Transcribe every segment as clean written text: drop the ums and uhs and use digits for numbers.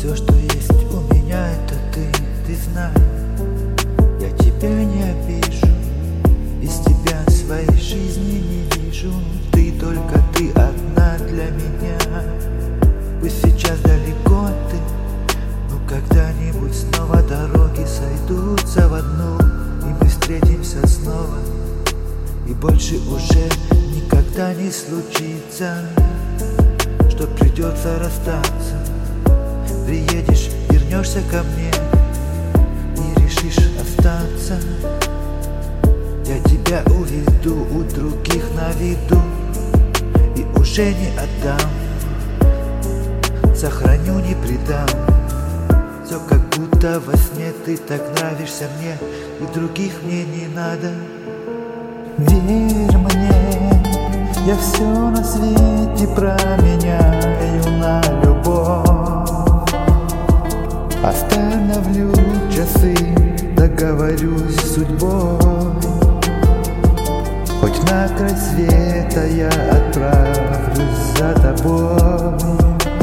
Все, что есть у меня, это ты знай. Я тебя не обижу, без тебя своей жизни не вижу. Ты только ты одна для меня. Пусть сейчас далеко ты, но когда-нибудь снова дороги сойдутся в одну, и мы встретимся снова, и больше уже никогда не случится, что придется расстаться. Приедешь, вернешься ко мне и решишь остаться. Я тебя уведу у других на виду и уже не отдам. Сохраню, не предам. Все как будто во сне, ты так нравишься мне, и других мне не надо. Верь мне, я все на свете променяю на любовь. Остановлю часы, договорюсь с судьбой. Хоть на край света я отправлюсь за тобой.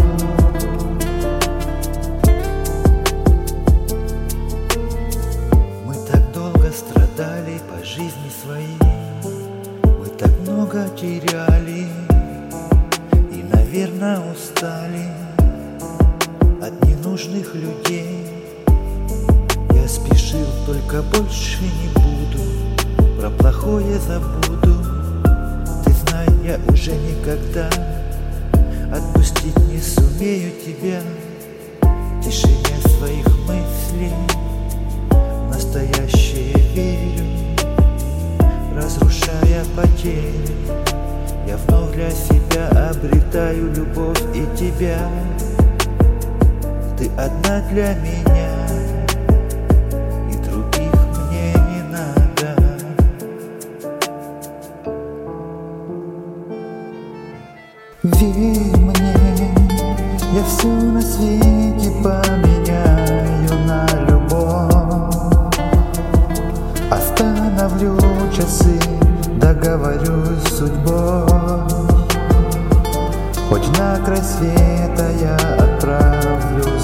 Мы так долго страдали по жизни своей, мы так много теряли и, наверное, устали от ненужных людей. Я спешил, только больше не буду, про плохое забуду. Ты знай, я уже никогда отпустить не сумею тебя. В тишине своих мыслей в настоящее верю, разрушая потери. Я вновь для себя обретаю любовь и тебя. Ты одна для меня, и других мне не надо. Верь мне, я все на свете поменяю на любовь. Остановлю часы, договорюсь с судьбой. Хоть на край света я отправлюсь